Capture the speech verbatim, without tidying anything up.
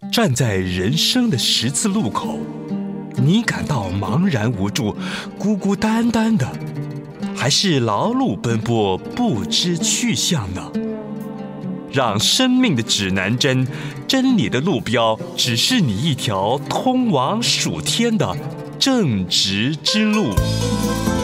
站在人生的十字路口，你感到茫然无助、孤孤单单的，还是劳碌奔波不知去向呢？让生命的指南针、真理的路标，指示你一条通往属天的正直之路。